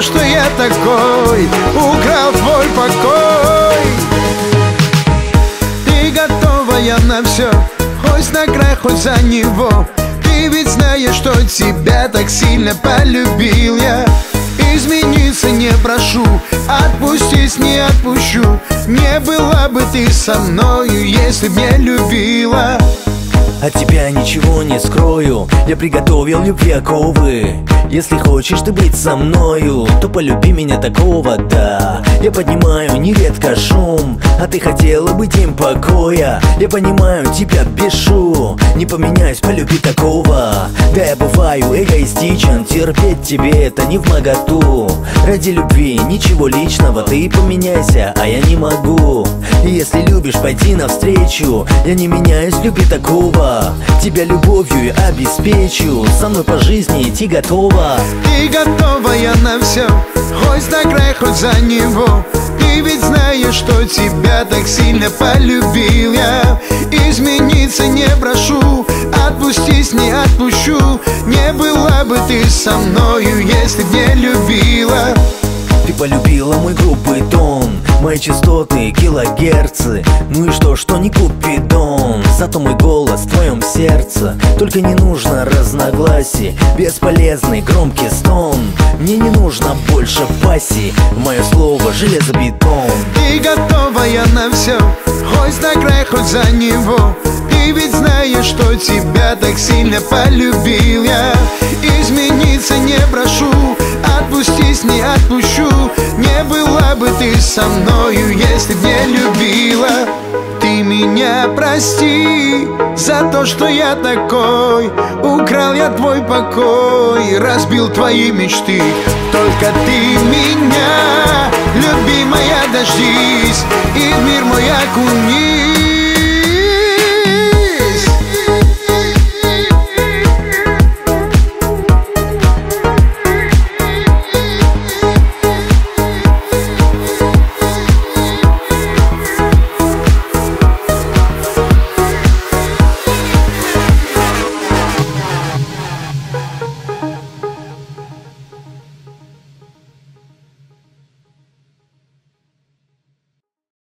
то, что я такой, украл твой покой. Ты готовая на все, хоть на край, хоть за него. Ты ведь знаешь, что тебя так сильно полюбил я. Измениться не прошу, отпустить не отпущу. Не была бы ты со мною, если б не любила. От тебя ничего не скрою, я приготовил любви оковы. Если хочешь ты быть со мною, то полюби меня такого, да. Я поднимаю нередко шум, а ты хотела бы день покоя. Я понимаю, тебя бешу, не поменяюсь, полюби такого. Да, я бываю эгоистичен, терпеть тебе это не вмоготу. Ради любви ничего личного, ты поменяйся, а я не могу. И если любишь, пойди навстречу, я не меняюсь, люби такого. Тебя любовью я обеспечу, со мной по жизни идти готова. Ты готовая на все, хоть на край, хоть за него. Ты ведь знаешь, что тебя так сильно полюбил я. Измениться не прошу, отпустить не отпущу. Не была бы ты со мною, если б не любила. Ты полюбила мой грубый тон, мои частоты, килогерцы. Ну и что не купидон, зато мой голос в твоем сердце. Только не нужно разногласий, бесполезный громкий стон. Мне не нужно больше пассии, мое слово железобетон. Ты готовая на все, хоть на край, хоть за него. Ты ведь знаешь, что тебя так сильно полюбил я. Измениться не прошу, отпустить не отпущу. Не была бы ты со мною, если б не любила. Ты меня прости за то, что я такой. Украл я твой покой, разбил твои мечты. Только ты меня, любимая, дождись, и в мир мой окунись.